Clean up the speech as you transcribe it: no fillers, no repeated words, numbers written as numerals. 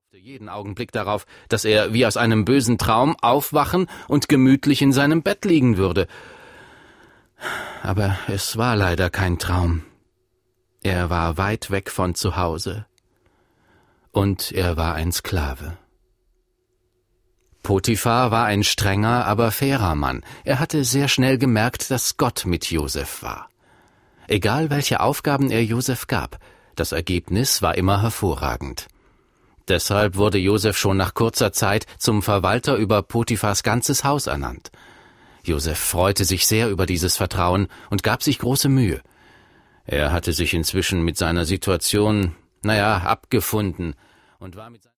Jeden Augenblick darauf, dass er wie aus einem bösen Traum aufwachen und gemütlich in seinem Bett liegen würde. Aber es war leider kein Traum. Er war weit weg von zu Hause. Und er war ein Sklave. Potiphar war ein strenger, aber fairer Mann. Er hatte sehr schnell gemerkt, dass Gott mit Josef war. Egal welche Aufgaben er Josef gab, das Ergebnis war immer hervorragend. Deshalb wurde Josef schon nach kurzer Zeit zum Verwalter über Potiphars ganzes Haus ernannt. Josef freute sich sehr über dieses Vertrauen und gab sich große Mühe. Er hatte sich inzwischen mit seiner Situation, abgefunden und war mit